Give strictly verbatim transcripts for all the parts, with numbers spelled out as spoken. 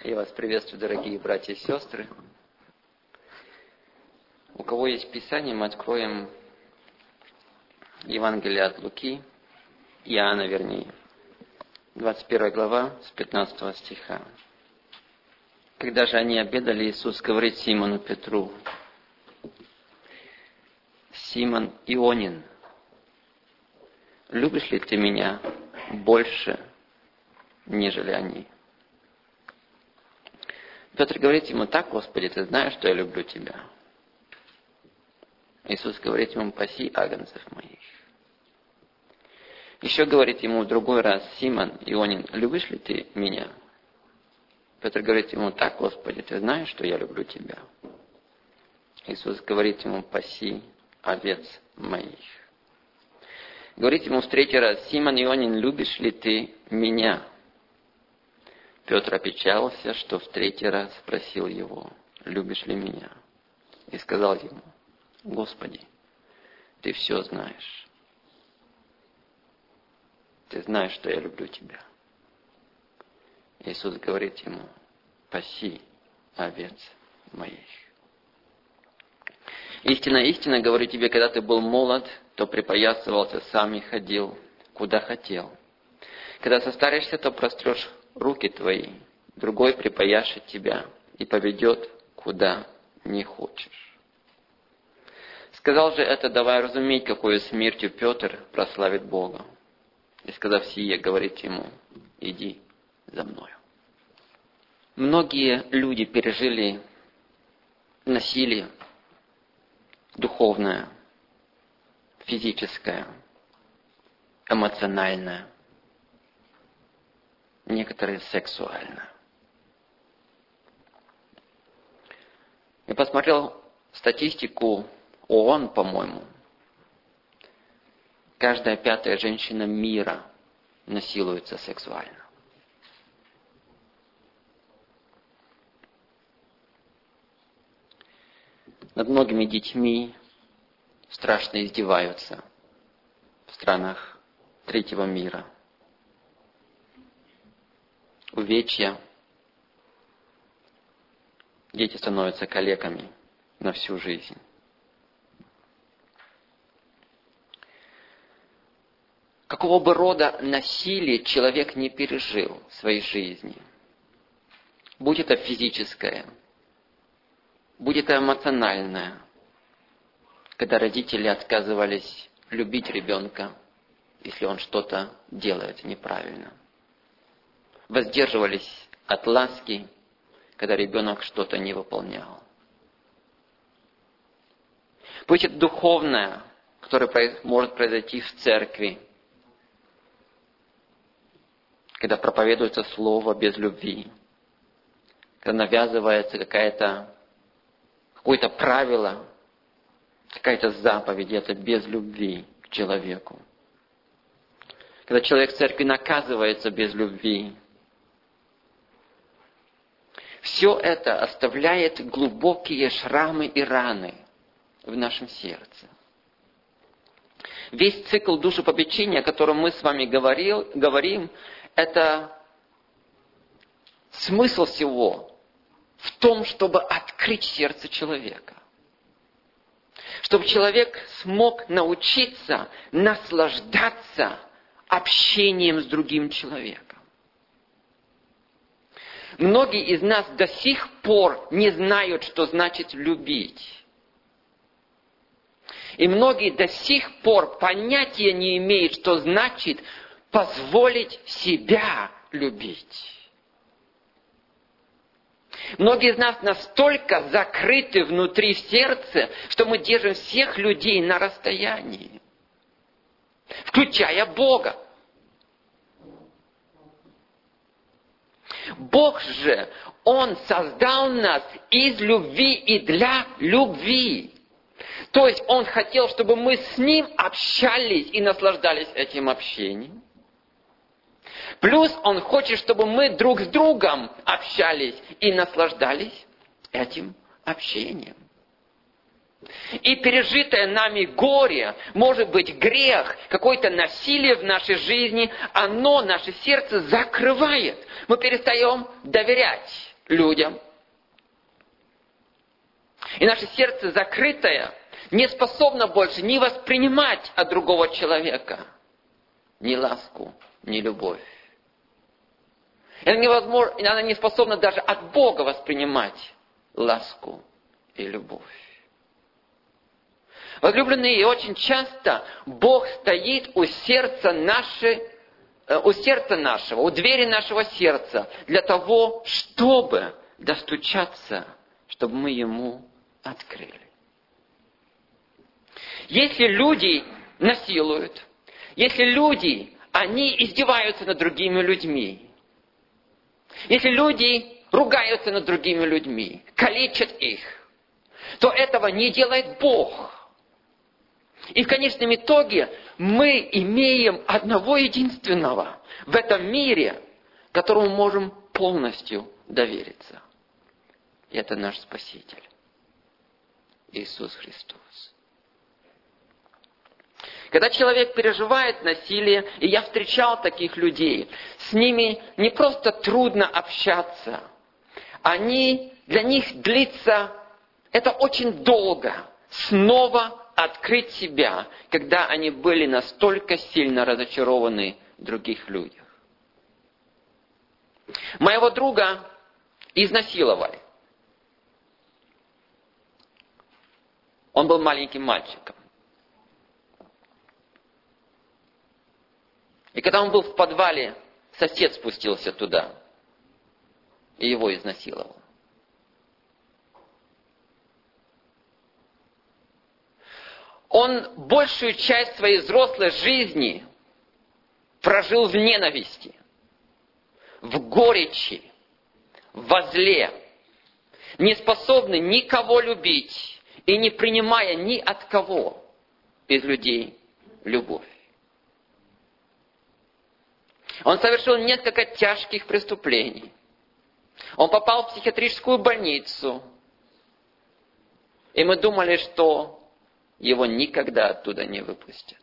Я вас приветствую, дорогие братья и сестры. У кого есть Писание, мы откроем Евангелие от Луки, Иоанна, вернее, двадцать первая глава, с пятнадцатого стиха. Когда же они обедали, Иисус говорит Симону Петру: «Симон Ионин, любишь ли ты меня больше, нежели они?» Петр говорит ему: «Так, Господи, ты знаешь, что я люблю тебя». Иисус говорит ему: «Паси агнцев моих». Еще говорит ему в другой раз: «Симон Ионин, любишь ли ты меня?» Петр говорит ему: «Так, Господи, ты знаешь, что я люблю тебя». Иисус говорит ему: «Паси овец моих». Говорит ему в третий раз: «Симон Ионин, любишь ли ты меня?» Петр опечалился, что в третий раз спросил его: «Любишь ли меня?» И сказал ему: «Господи, ты все знаешь. Ты знаешь, что я люблю тебя». Иисус говорит ему: «Паси овец моих». Истинно, истинно говорю тебе, когда ты был молод, то припоясывался сам и ходил, куда хотел. Когда состаришься, то прострешь руки твои, другой припояшет тебя и поведет, куда не хочешь. Сказал же это, давая разуметь, какою смертью Петр прославит Бога. И, сказав сие, говорит ему: «Иди за мною». Многие люди пережили насилие духовное, физическое, эмоциональное, некоторые сексуально. Я посмотрел статистику ООН, по-моему. Каждая пятая женщина мира насилуется сексуально. Над многими детьми страшно издеваются в странах третьего мира. Увечья. Дети становятся калеками на всю жизнь. Какого бы рода насилие человек не пережил в своей жизни, будь это физическое, будь это эмоциональное, когда родители отказывались любить ребенка, если он что-то делает неправильно, воздерживались от ласки, когда ребенок что-то не выполнял. Будь это духовное, которое может произойти в церкви, когда проповедуется слово без любви, когда навязывается какая-то, какое-то правило, какая-то заповедь, это без любви к человеку. Когда человек в церкви наказывается без любви. Все это оставляет глубокие шрамы и раны в нашем сердце. Весь цикл душепопечения, о котором мы с вами говорил, говорим, это смысл всего в том, чтобы открыть сердце человека. Чтобы человек смог научиться наслаждаться общением с другим человеком. Многие из нас до сих пор не знают, что значит любить. И многие до сих пор понятия не имеют, что значит позволить себя любить. Многие из нас настолько закрыты внутри в сердце, что мы держим всех людей на расстоянии, включая Бога. Бог же, Он создал нас из любви и для любви. То есть Он хотел, чтобы мы с Ним общались и наслаждались этим общением. Плюс Он хочет, чтобы мы друг с другом общались и наслаждались этим общением. И пережитое нами горе, может быть грех, какое-то насилие в нашей жизни, оно наше сердце закрывает. Мы перестаем доверять людям. И наше сердце закрытое не способно больше ни воспринимать от другого человека ни ласку, ни любовь. И она, невозможно, и она не способна даже от Бога воспринимать ласку и любовь. Возлюбленные, очень часто Бог стоит у сердца, нашей, у сердца нашего, у двери нашего сердца, для того, чтобы достучаться, чтобы мы Ему открыли. Если люди насилуют, если люди, они издеваются над другими людьми, если люди ругаются над другими людьми, калечат их, то этого не делает Бог. И в конечном итоге мы имеем одного единственного в этом мире, которому можем полностью довериться. И это наш Спаситель, Иисус Христос. Когда человек переживает насилие, и я встречал таких людей, с ними не просто трудно общаться, они, для них длится, это очень долго, снова открыть себя, когда они были настолько сильно разочарованы в других людях. Моего друга изнасиловали. Он был маленьким мальчиком. И когда он был в подвале, сосед спустился туда и его изнасиловал. Он большую часть своей взрослой жизни прожил в ненависти, в горечи, во зле, не способный никого любить и не принимая ни от кого из людей любовь. Он совершил несколько тяжких преступлений. Он попал в психиатрическую больницу. И мы думали, что его никогда оттуда не выпустят.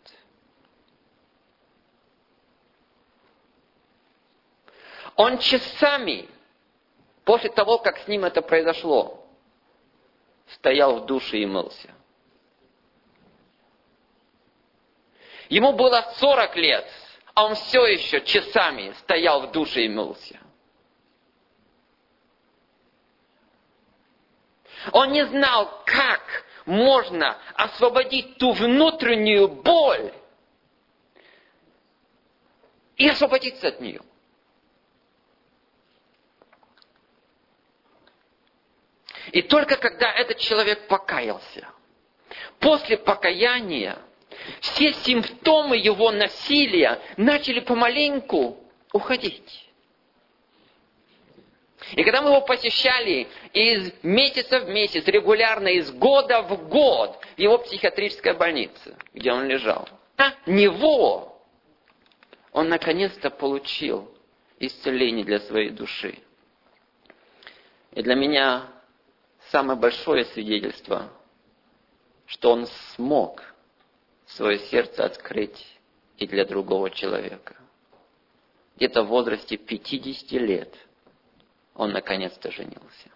Он часами, после того, как с ним это произошло, стоял в душе и мылся. Ему было сорок лет, а он все еще часами стоял в душе и мылся. Он не знал, как можно освободить ту внутреннюю боль и освободиться от нее. И только когда этот человек покаялся, после покаяния все симптомы его насилия начали помаленьку уходить. И когда мы его посещали из месяца в месяц, регулярно, из года в год, в его психиатрической больнице, где он лежал, на него он наконец-то получил исцеление для своей души. И для меня самое большое свидетельство, что он смог свое сердце открыть и для другого человека. Где-то в возрасте пятидесяти лет он наконец-то женился.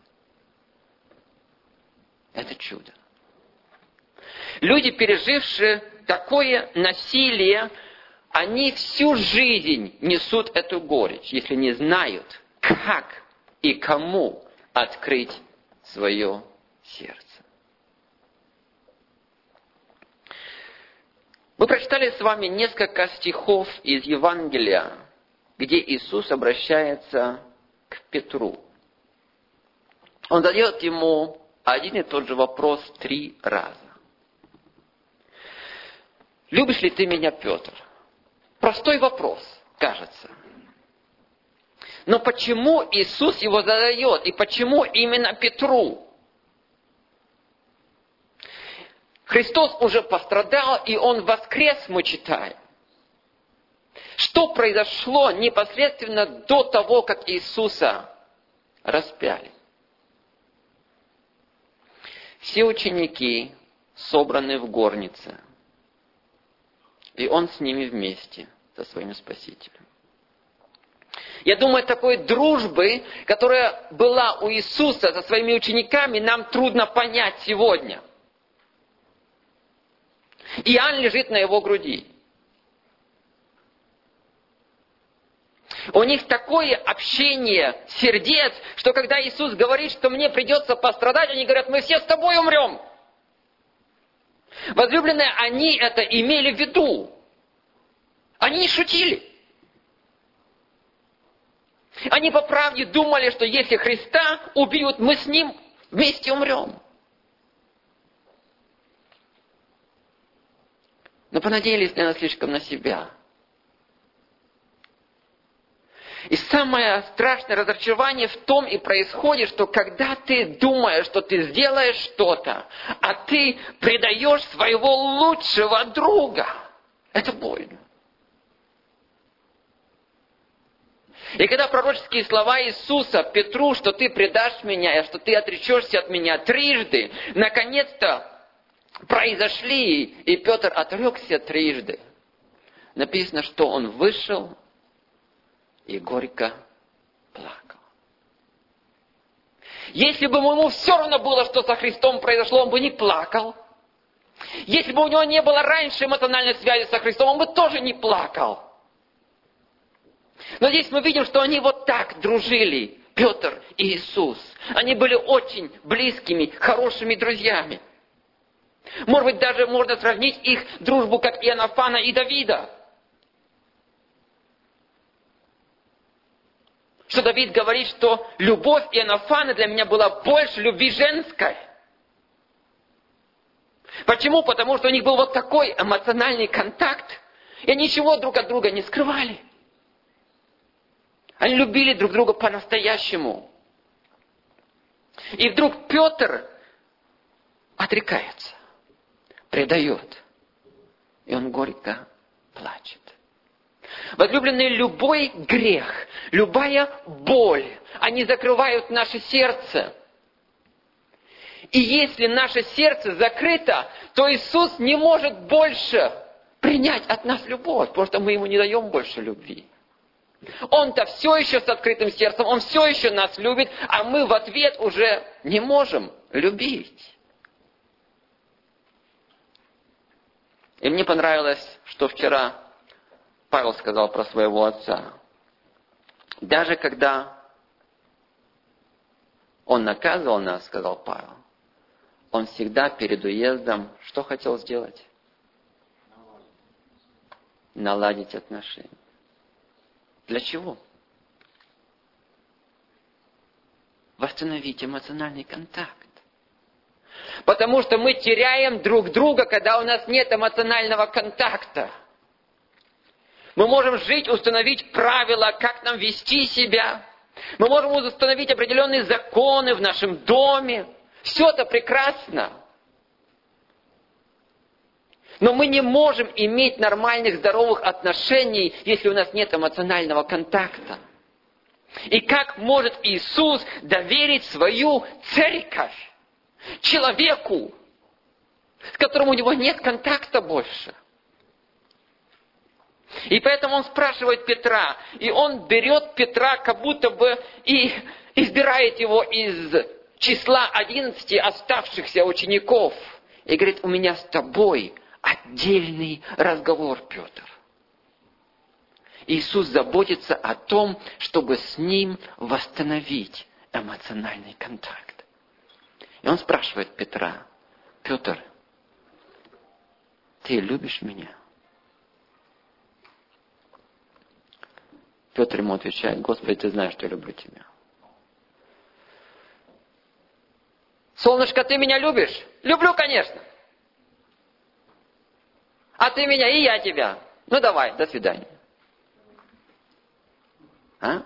Это чудо. Люди, пережившие такое насилие, они всю жизнь несут эту горечь, если не знают, как и кому открыть свое сердце. Мы прочитали с вами несколько стихов из Евангелия, где Иисус обращается к Петру. Он задает ему один и тот же вопрос три раза. «Любишь ли ты меня, Петр?» Простой вопрос, кажется. Но почему Иисус его задает? И почему именно Петру? Христос уже пострадал, и Он воскрес, мы читаем. Что произошло непосредственно до того, как Иисуса распяли? Все ученики собраны в горнице, и Он с ними вместе, со своим Спасителем. Я думаю, такой дружбы, которая была у Иисуса со своими учениками, нам трудно понять сегодня. Иоанн лежит на его груди. У них такое общение сердец, что когда Иисус говорит, что мне придется пострадать, они говорят, мы все с тобой умрем. Возлюбленные, они это имели в виду. Они не шутили. Они по правде думали, что если Христа убьют, мы с Ним вместе умрем. Но понадеялись, наверное, слишком на себя. И самое страшное разочарование в том и происходит, что когда ты думаешь, что ты сделаешь что-то, а ты предаешь своего лучшего друга, это больно. И когда пророческие слова Иисуса Петру, что ты предашь меня, и что ты отречешься от меня трижды, наконец-то произошли, и Петр отрекся трижды. Написано, что он вышел и горько плакал. Если бы ему все равно было, что со Христом произошло, он бы не плакал. Если бы у него не было раньше эмоциональной связи со Христом, он бы тоже не плакал. Но здесь мы видим, что они вот так дружили, Петр и Иисус. Они были очень близкими, хорошими друзьями. Может быть, даже можно сравнить их дружбу, как Иоаннафана и Давида. Что Давид говорит, что любовь Иоаннафана для меня была больше любви женской. Почему? Потому что у них был вот такой эмоциональный контакт, и они ничего друг от друга не скрывали. Они любили друг друга по-настоящему. И вдруг Петр отрекается, предает, и он горько плачет. Возлюбленные, любой грех, любая боль, они закрывают наше сердце. И если наше сердце закрыто, то Иисус не может больше принять от нас любовь, потому что мы Ему не даем больше любви. Он-то все еще с открытым сердцем, Он все еще нас любит, а мы в ответ уже не можем любить. И мне понравилось, что вчера Павел сказал про своего отца. Даже когда он наказывал нас, сказал Павел, он всегда перед уездом что хотел сделать? Наладить отношения. Для чего? Восстановить эмоциональный контакт. Потому что мы теряем друг друга, когда у нас нет эмоционального контакта. Мы можем жить, установить правила, как нам вести себя. Мы можем установить определенные законы в нашем доме. Все это прекрасно. Но мы не можем иметь нормальных, здоровых отношений, если у нас нет эмоционального контакта. И как может Иисус доверить свою церковь человеку, с которым у него нет контакта больше? И поэтому он спрашивает Петра, и он берет Петра, как будто бы и избирает его из числа одиннадцати оставшихся учеников. И говорит, у меня с тобой отдельный разговор, Петр. Иисус заботится о том, чтобы с ним восстановить эмоциональный контакт. И он спрашивает Петра, Петр, ты любишь меня? Петр ему отвечает, Господи, ты знаешь, что я люблю тебя. Солнышко, ты меня любишь? Люблю, конечно. А ты меня, и я тебя. Ну давай, до свидания. А?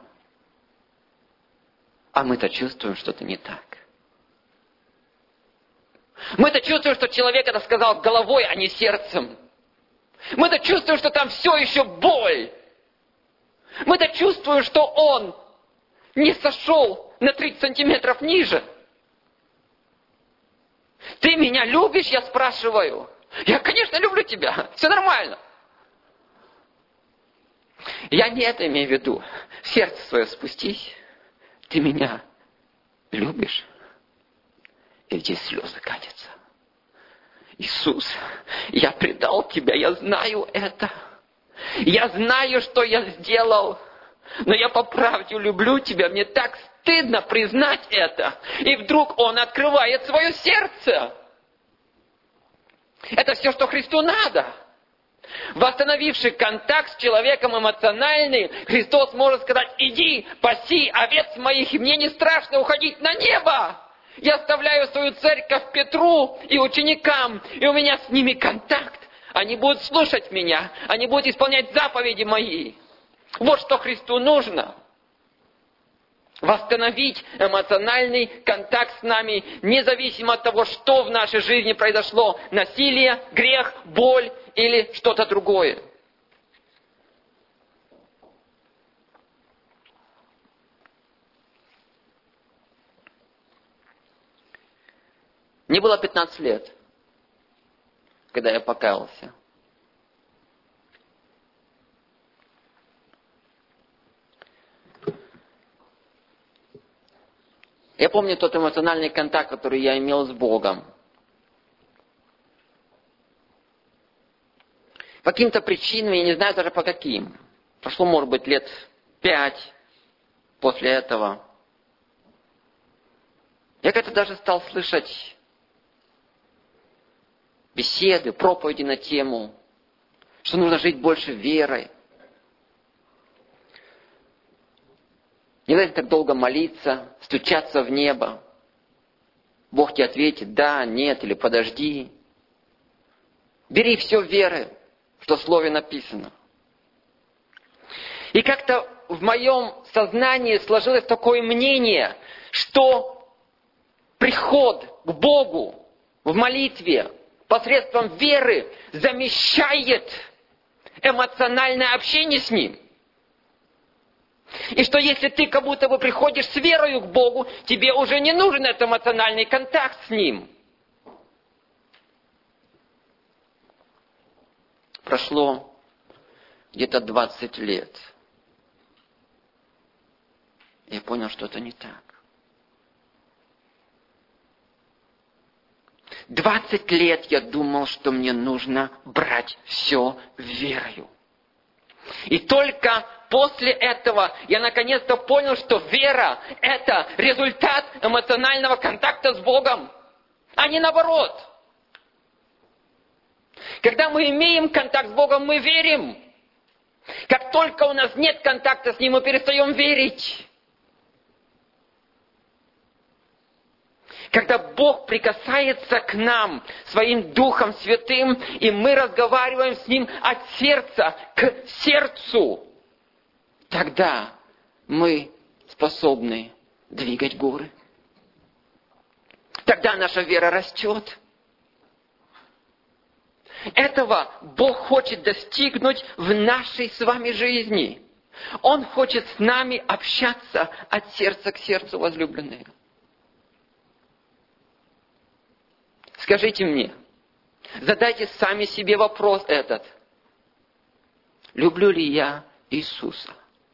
А мы-то чувствуем что-то не так. Мы-то чувствуем, что человек это сказал головой, а не сердцем. Мы-то чувствуем, что там все еще боль. Мы-то чувствуем, что он не сошел на тридцать сантиметров ниже. Ты меня любишь, я спрашиваю. Я, конечно, люблю тебя. Все нормально. Я не это имею в виду. В сердце свое спустись. Ты меня любишь? И здесь слезы катятся. Иисус, я предал Тебя, я знаю это. Я знаю, что я сделал. Но я по правде люблю Тебя. Мне так стыдно признать это. И вдруг Он открывает свое сердце. Это все, что Христу надо. Восстановивший контакт с человеком эмоциональный, Христос может сказать: иди, паси овец моих, и мне не страшно уходить на небо. Я оставляю свою церковь Петру и ученикам, и у меня с ними контакт. Они будут слушать меня, они будут исполнять заповеди мои. Вот что Христу нужно. Восстановить эмоциональный контакт с нами, независимо от того, что в нашей жизни произошло. Насилие, грех, боль или что-то другое. Мне было пятнадцать лет, когда я покаялся. Я помню тот эмоциональный контакт, который я имел с Богом. По каким-то причинам, я не знаю даже по каким. Прошло, может быть, лет пять после этого. Я как-то даже стал слышать беседы, проповеди на тему, что нужно жить больше верой. Не надо так долго молиться, стучаться в небо. Бог тебе ответит: да, нет или подожди. Бери все верой, что в Слове написано. И как-то в моем сознании сложилось такое мнение, что приход к Богу в молитве посредством веры замещает эмоциональное общение с Ним. И что если ты как будто бы приходишь с верою к Богу, тебе уже не нужен этот эмоциональный контакт с Ним. Прошло где-то двадцать лет. Я понял, что это не так. Двадцать лет я думал, что мне нужно брать все верою. И только после этого я наконец-то понял, что вера – это результат эмоционального контакта с Богом, а не наоборот. Когда мы имеем контакт с Богом, мы верим. Как только у нас нет контакта с Ним, мы перестаем верить. Когда Бог прикасается к нам своим Духом Святым, и мы разговариваем с Ним от сердца к сердцу, тогда мы способны двигать горы. Тогда наша вера растет. Этого Бог хочет достигнуть в нашей с вами жизни. Он хочет с нами общаться от сердца к сердцу, возлюбленные. Скажите мне, задайте сами себе вопрос этот. Люблю ли я Иисуса?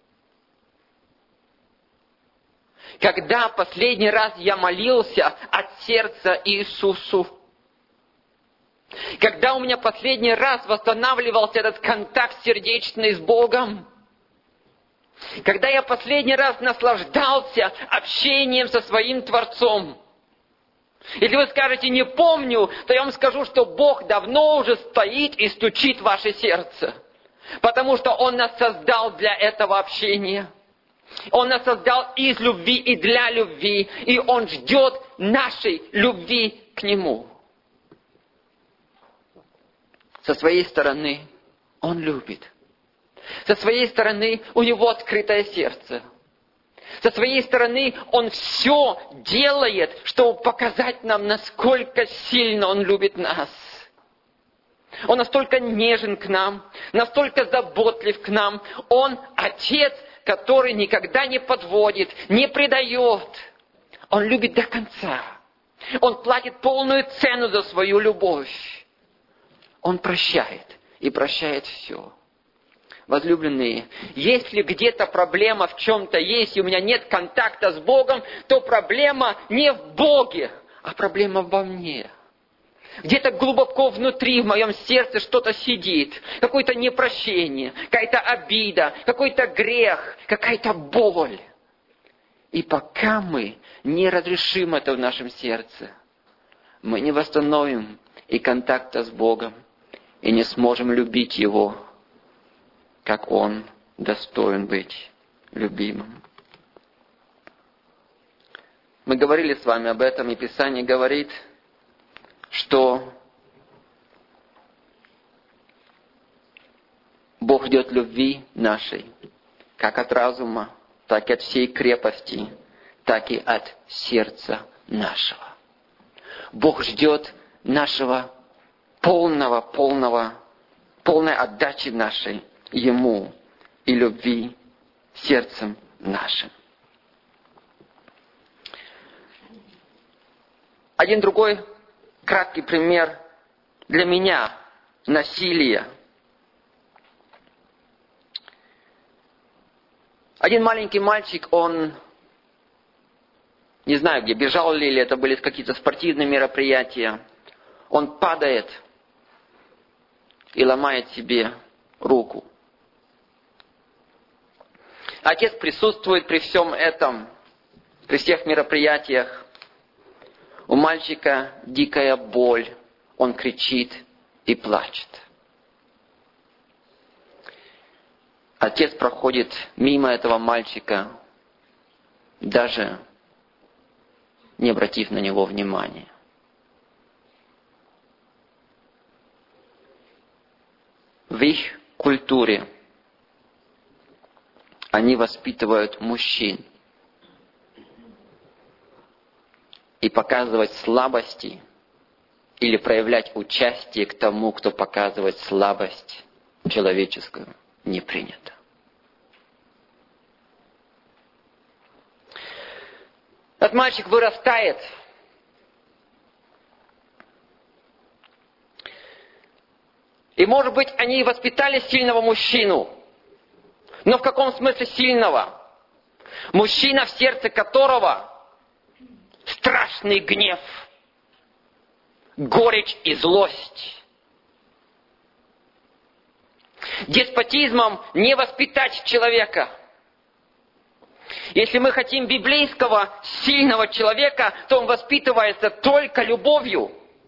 Когда последний раз я молился от сердца Иисусу? Когда у меня последний раз восстанавливался этот контакт сердечный с Богом? Когда я последний раз наслаждался общением со своим Творцом? Если вы скажете «не помню», то я вам скажу, что Бог давно уже стоит и стучит в ваше сердце. Потому что Он нас создал для этого общения. Он нас создал из любви и для любви. И Он ждет нашей любви к Нему. Со своей стороны Он любит. Со своей стороны у Него открытое сердце. Со своей стороны Он все делает, чтобы показать нам, насколько сильно Он любит нас. Он настолько нежен к нам, настолько заботлив к нам. Он Отец, который никогда не подводит, не предает. Он любит до конца. Он платит полную цену за свою любовь. Он прощает и прощает все. Возлюбленные, если где-то проблема в чем-то есть, и у меня нет контакта с Богом, то проблема не в Боге, а проблема во мне. Где-то глубоко внутри, в моем сердце что-то сидит. Какое-то непрощение, какая-то обида, какой-то грех, какая-то боль. И пока мы не разрешим это в нашем сердце, мы не восстановим и контакта с Богом, и не сможем любить Его, как Он достоин быть любимым. Мы говорили с вами об этом, и Писание говорит, что Бог ждет любви нашей, как от разума, так и от всей крепости, так и от сердца нашего. Бог ждет нашего полного, полного, полной отдачи нашей Ему и любви сердцем нашим. Один другой краткий пример для меня насилия. Один маленький мальчик, он, не знаю где, бежал ли, или это были какие-то спортивные мероприятия, он падает и ломает себе руку. Отец присутствует при всем этом, при всех мероприятиях. У мальчика дикая боль, он кричит и плачет. Отец проходит мимо этого мальчика, даже не обратив на него внимания. В их культуре они воспитывают мужчин. И показывать слабости или проявлять участие к тому, кто показывает слабость человеческую, не принято. Этот мальчик вырастает. И, может быть, они воспитали сильного мужчину. Но в каком смысле сильного? Мужчина, в сердце которого страшный гнев, горечь и злость. Деспотизмом не воспитать человека. Если мы хотим библейского сильного человека, то он воспитывается только любовью.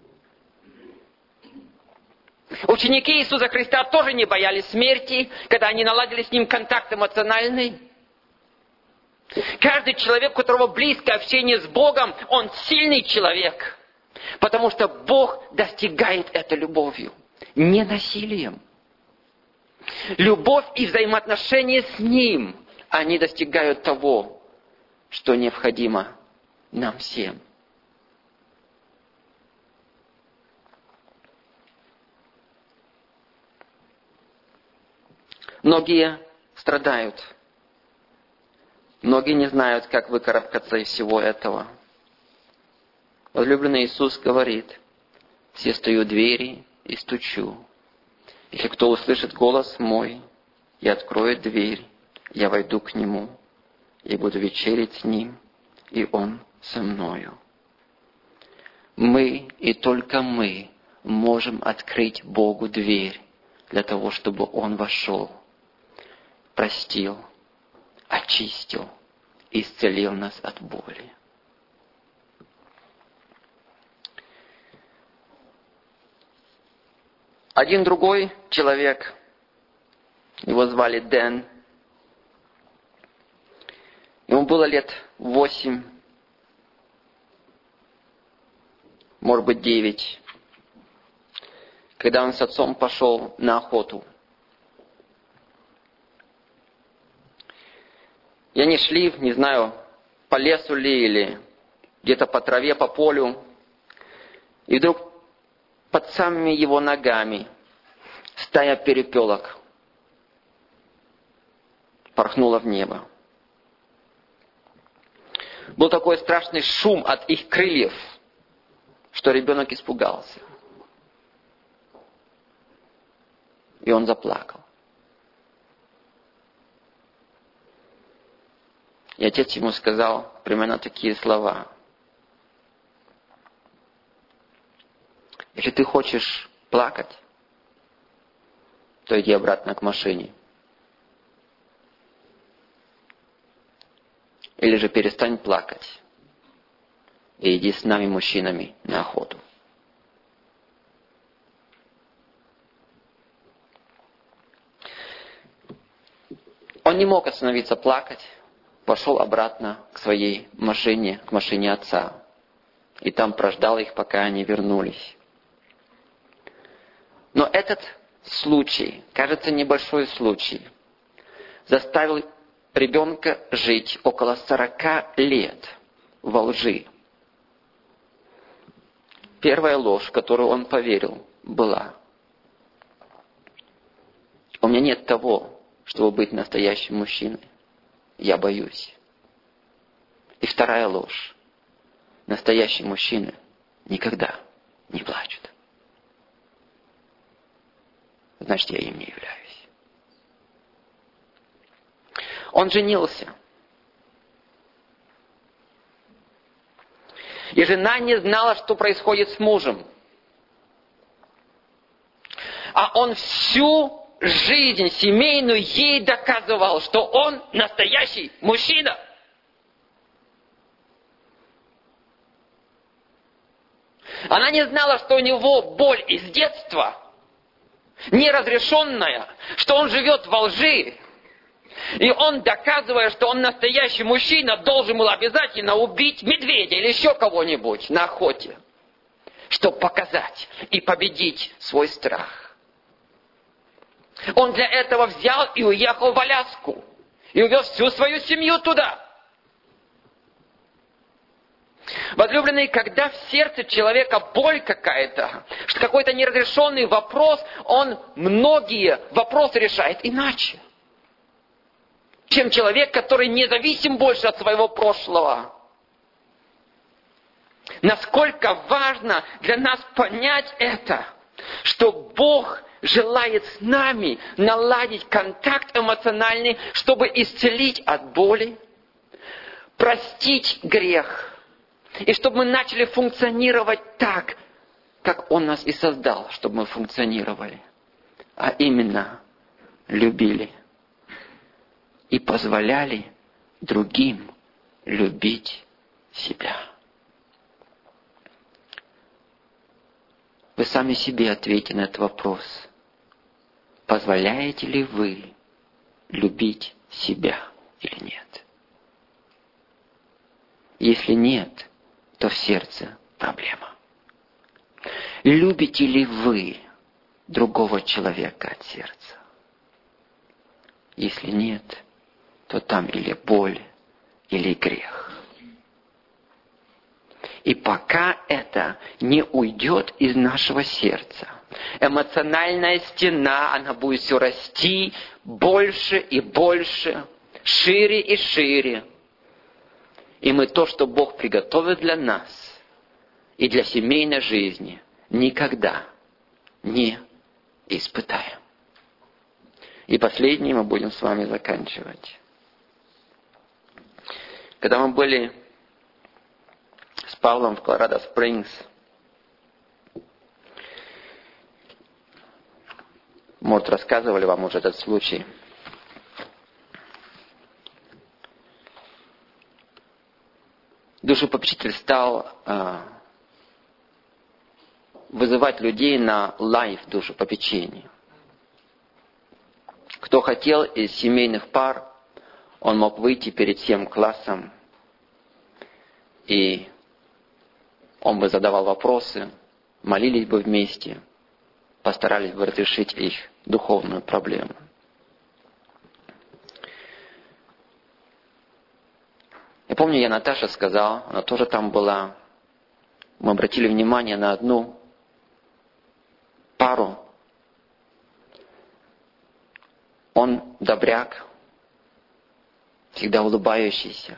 Ученики Иисуса Христа тоже не боялись смерти, когда они наладили с Ним контакт эмоциональный. Каждый человек, у которого близкое общение с Богом, он сильный человек. Потому что Бог достигает это любовью, не насилием. Любовь и взаимоотношения с Ним, они достигают того, что необходимо нам всем. Многие страдают. Многие не знают, как выкарабкаться из всего этого. Возлюбленный Иисус говорит: «Все стою у двери и стучу. Если кто услышит голос мой, я открою дверь, я войду к нему, и буду вечерить с ним, и он со мною». Мы и только мы можем открыть Богу дверь для того, чтобы Он вошел, простил, очистил, исцелил нас от боли. Один другой человек, его звали Дэн, ему было лет восемь, может быть девять, когда он с отцом пошел на охоту. И они шли, не знаю, по лесу ли, или где-то по траве, по полю. И вдруг под самыми его ногами стая перепелок порхнула в небо. Был такой страшный шум от их крыльев, что ребенок испугался. И он заплакал. И отец ему сказал примерно такие слова. Если ты хочешь плакать, то иди обратно к машине. Или же перестань плакать и иди с нами, мужчинами, на охоту. Он не мог остановиться плакать, пошел обратно к своей машине, к машине отца. И там прождал их, пока они вернулись. Но этот случай, кажется, небольшой случай, заставил ребенка жить около сорока лет во лжи. Первая ложь, в которую он поверил, была: у меня нет того, чтобы быть настоящим мужчиной. Я боюсь. И вторая ложь: настоящие мужчины никогда не плачут. Значит, я им не являюсь. Он женился. И жена не знала, что происходит с мужем. А он всю жизнь семейную ей доказывал, что он настоящий мужчина. Она не знала, что у него боль из детства, неразрешенная, что он живет во лжи. И он, доказывая, что он настоящий мужчина, должен был обязательно убить медведя или еще кого-нибудь на охоте, чтобы показать и победить свой страх. Он для этого взял и уехал в Аляску. И увез всю свою семью туда. Возлюбленные, когда в сердце человека боль какая-то, что какой-то неразрешенный вопрос, он многие вопросы решает иначе, чем человек, который независим больше от своего прошлого. Насколько важно для нас понять это, что Бог желает с нами наладить контакт эмоциональный, чтобы исцелить от боли, простить грех, и чтобы мы начали функционировать так, как Он нас и создал, чтобы мы функционировали. А именно, любили и позволяли другим любить себя. Вы сами себе ответьте на этот вопрос. Позволяете ли вы любить себя или нет? Если нет, то в сердце проблема. Любите ли вы другого человека от сердца? Если нет, то там или боль, или грех. И пока это не уйдет из нашего сердца, эмоциональная стена, она будет все расти больше и больше, шире и шире. И мы то, что Бог приготовил для нас и для семейной жизни, никогда не испытаем. И последнее мы будем с вами заканчивать. Когда мы были с Павлом в Колорадо Спрингс, может, рассказывали вам уже этот случай. Душепопечитель стал э, вызывать людей на лайв душепопечение. Кто хотел из семейных пар, он мог выйти перед всем классом, и он бы задавал вопросы, молились бы вместе, постарались бы разрешить их духовную проблему. Я помню, я Наташе сказал, она тоже там была. Мы обратили внимание на одну пару. Он добряк, всегда улыбающийся.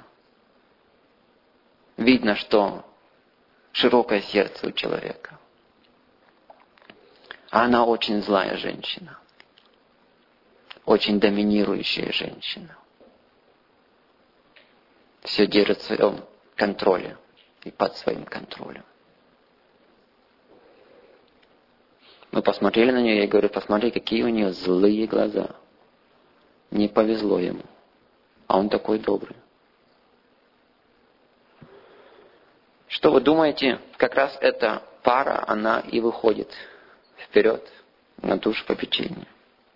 Видно, что широкое сердце у человека. А она очень злая женщина. Очень доминирующая женщина. все держит в своем контроле и под своим контролем. Мы посмотрели на нее, я говорю, посмотри, какие у нее злые глаза. Не повезло ему. А он такой добрый. Что вы думаете, как раз эта пара, она и выходит вперед на душепопечение.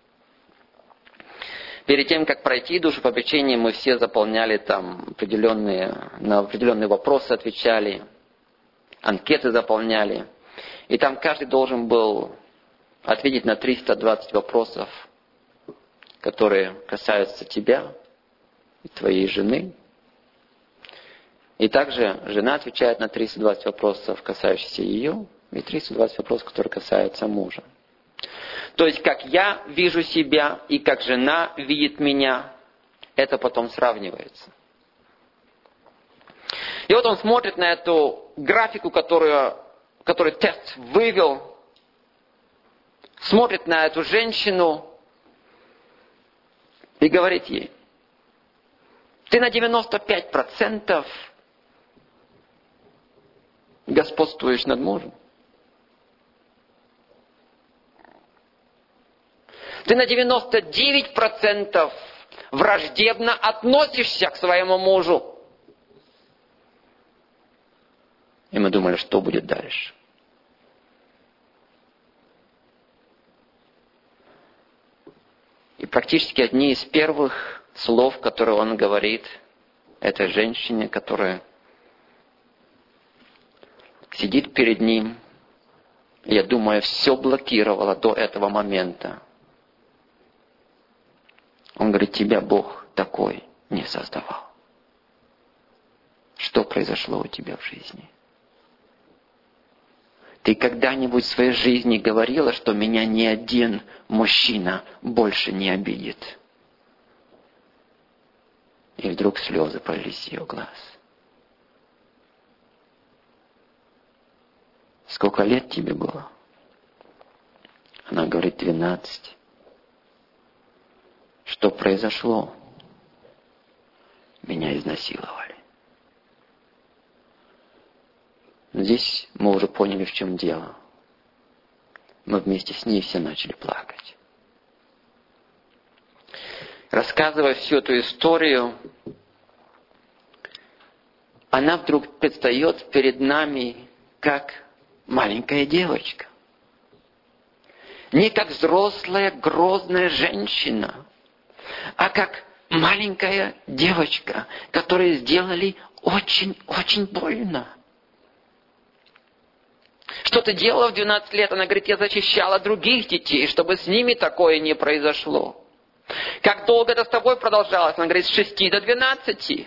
Перед тем, как пройти душепопечение, мы все заполняли там определенные, на определенные вопросы отвечали, анкеты заполняли. И там каждый должен был ответить на триста двадцать вопросов, которые касаются тебя и твоей жены. И также жена отвечает на триста двадцать вопросов, касающихся ее, и триста двадцать вопросов, которые касаются мужа. То есть, как я вижу себя и как жена видит меня, это потом сравнивается. И вот он смотрит на эту графику, которую, которую тест вывел, смотрит на эту женщину и говорит ей: ты на девяносто пять процентов господствуешь над мужем. Ты на девяносто девять процентов враждебно относишься к своему мужу. И мы думали, что будет дальше. И практически одни из первых слов, которые он говорит этой женщине, которая сидит перед ним, я думаю, все блокировала до этого момента. Он говорит: тебя Бог такой не создавал. Что произошло у тебя в жизни? Ты когда-нибудь в своей жизни говорила, что меня ни один мужчина больше не обидит? И вдруг слезы полились с ее глаз. Сколько лет тебе было? Она говорит: двенадцать. Что произошло? Меня изнасиловали. Здесь мы уже поняли, в чем дело. Мы вместе с ней все начали плакать. Рассказывая всю эту историю, она вдруг предстает перед нами как маленькая девочка. Не как взрослая, грозная женщина, а как маленькая девочка, которой сделали очень-очень больно. Что ты делала в двенадцать лет? Она говорит: я защищала других детей, чтобы с ними такое не произошло. Как долго это с тобой продолжалось? Она говорит: с шести до двенадцати.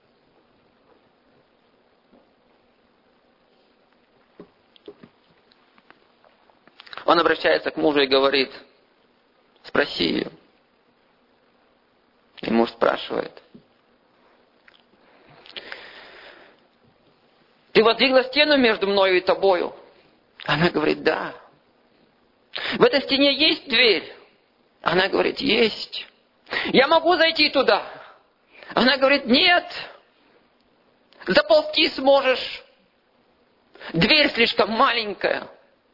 Он обращается к мужу и говорит: спроси ее. И муж спрашивает: ты воздвигла стену между мною и тобою? Она говорит: да. В этой стене есть дверь? Она говорит: есть. Я могу зайти туда? Она говорит: нет. Заползти сможешь. Дверь слишком маленькая.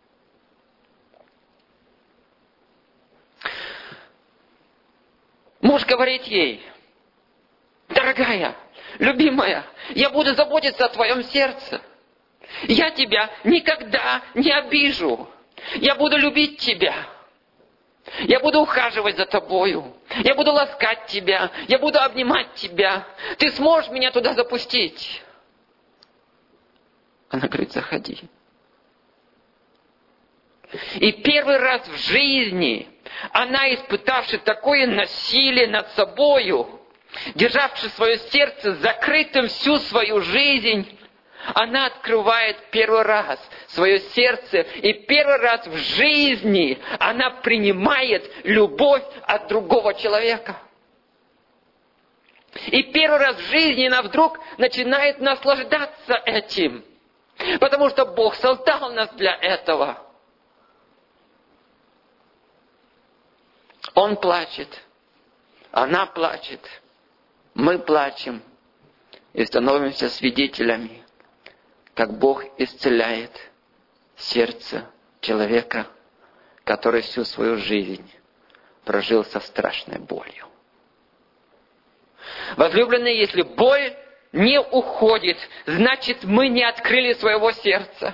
Муж говорит ей: дорогая, любимая, я буду заботиться о твоем сердце. Я тебя никогда не обижу. Я буду любить тебя. Я буду ухаживать за тобою. Я буду ласкать тебя. Я буду обнимать тебя. Ты сможешь меня туда запустить? Она говорит: заходи. И первый раз в жизни она, испытавши такое насилие над собою, державши свое сердце закрытым всю свою жизнь, она открывает первый раз свое сердце, и первый раз в жизни она принимает любовь от другого человека. И первый раз в жизни она вдруг начинает наслаждаться этим, потому что Бог создал нас для этого. Он плачет, она плачет, мы плачем, и становимся свидетелями, как Бог исцеляет сердце человека, который всю свою жизнь прожил со страшной болью. Возлюбленные, если боль не уходит, значит, мы не открыли своего сердца.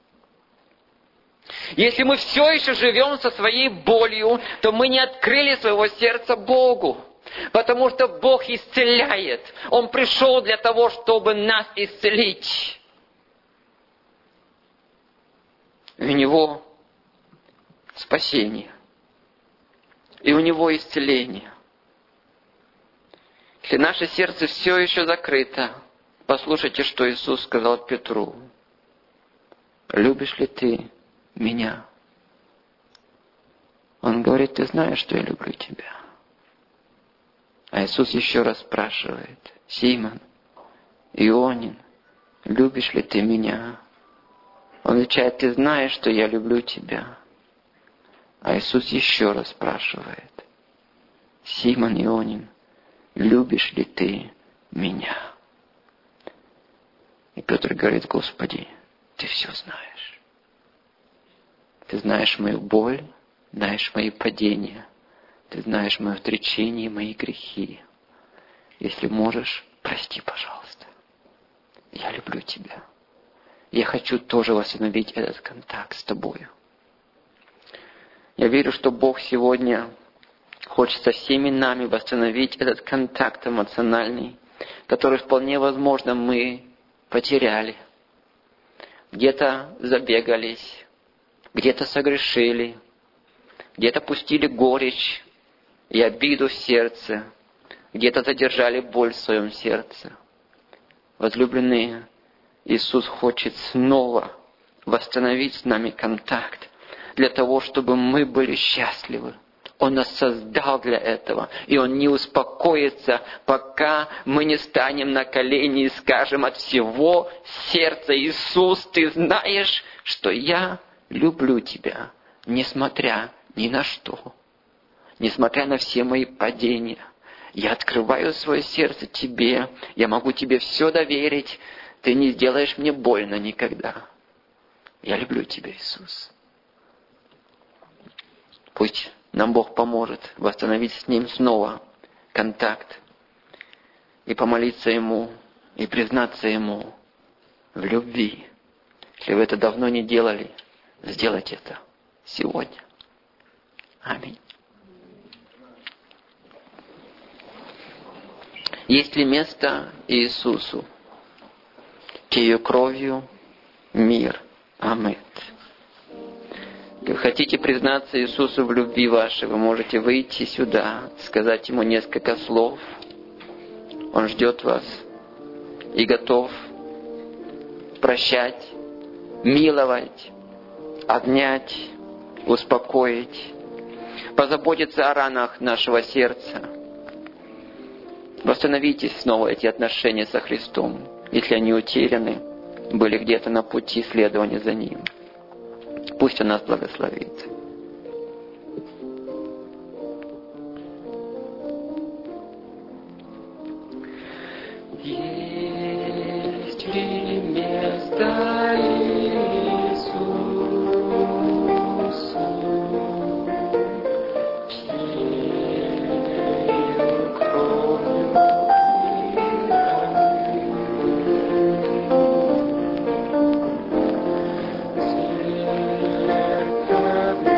Если мы все еще живем со своей болью, то мы не открыли своего сердца Богу. Потому что Бог исцеляет. Он пришел для того, чтобы нас исцелить. И у Него спасение. И у Него исцеление. Если наше сердце все еще закрыто, послушайте, что Иисус сказал Петру. Любишь ли ты меня? Он говорит, ты знаешь, что я люблю тебя. А Иисус еще раз спрашивает, Симон, Ионин, любишь ли ты меня? Он отвечает, ты знаешь, что я люблю тебя. А Иисус еще раз спрашивает, Симон, Ионин, любишь ли ты меня? И Петр говорит, Господи, ты все знаешь. Ты знаешь мою боль, знаешь мои падения. Ты знаешь мое отречение и мои грехи. Если можешь, прости, пожалуйста. Я люблю тебя. Я хочу тоже восстановить этот контакт с тобою. Я верю, что Бог сегодня хочет со всеми нами восстановить этот контакт эмоциональный, который вполне возможно мы потеряли. Где-то забегались, где-то согрешили, где-то пустили горечь и обиду в сердце, где-то задержали боль в своем сердце. Возлюбленные, Иисус хочет снова восстановить с нами контакт, для того, чтобы мы были счастливы. Он нас создал для этого, и Он не успокоится, пока мы не станем на колени и скажем от всего сердца, Иисус, Ты знаешь, что я люблю Тебя, несмотря ни на что. Несмотря на все мои падения, я открываю свое сердце Тебе. Я могу Тебе все доверить. Ты не сделаешь мне больно никогда. Я люблю Тебя, Иисус. Пусть нам Бог поможет восстановить с Ним снова контакт. И помолиться Ему, и признаться Ему в любви. Если вы это давно не делали, сделайте это сегодня. Аминь. Есть ли место Иисусу? Чьей кровью мир омыт. Если вы хотите признаться Иисусу в любви вашей, вы можете выйти сюда, сказать Ему несколько слов. Он ждет вас и готов прощать, миловать, обнять, успокоить, позаботиться о ранах нашего сердца. Восстановите снова эти отношения со Христом, если они утеряны, были где-то на пути следования за Ним. Пусть Он нас благословит. Есть ли место Иисусу? Сердце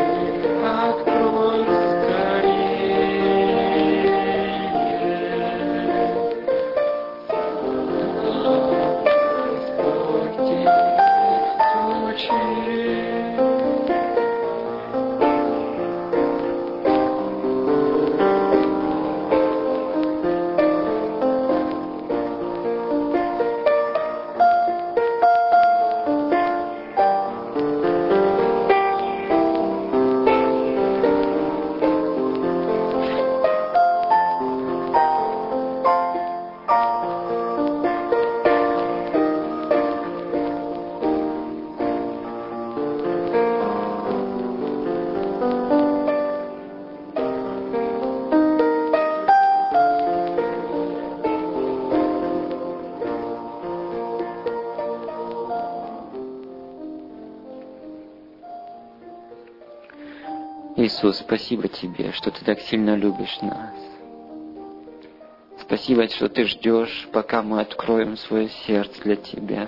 Иисус, спасибо Тебе, что Ты так сильно любишь нас. Спасибо, что Ты ждешь, пока мы откроем свое сердце для Тебя.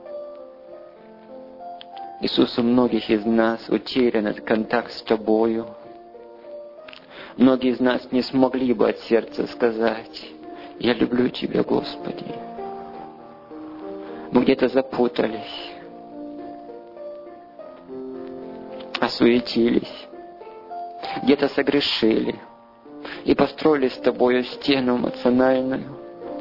Иисус, у многих из нас утерян этот контакт с Тобою. Многие из нас не смогли бы от сердца сказать: «Я люблю Тебя, Господи». Мы где-то запутались, осуетились, где-то согрешили и построили с Тобою стену эмоциональную.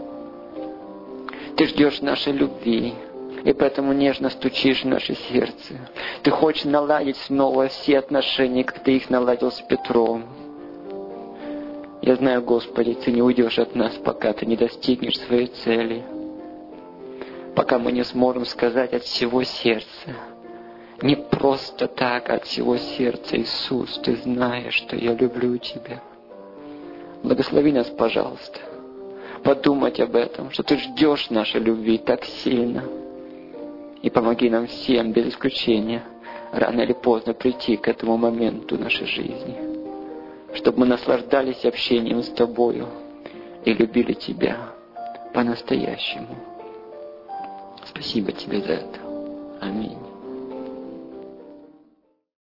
Ты ждешь нашей любви, и поэтому нежно стучишь в наше сердце. Ты хочешь наладить снова все отношения, как Ты их наладил с Петром. Я знаю, Господи, Ты не уйдешь от нас, пока Ты не достигнешь своей цели. Пока мы не сможем сказать от всего сердца. Не просто так, а от всего сердца: Иисус, Ты знаешь, что я люблю Тебя. Благослови нас, пожалуйста, подумать об этом, что Ты ждешь нашей любви так сильно. И помоги нам всем, без исключения, рано или поздно прийти к этому моменту нашей жизни, чтобы мы наслаждались общением с Тобою и любили Тебя по-настоящему. Спасибо Тебе за это. Аминь.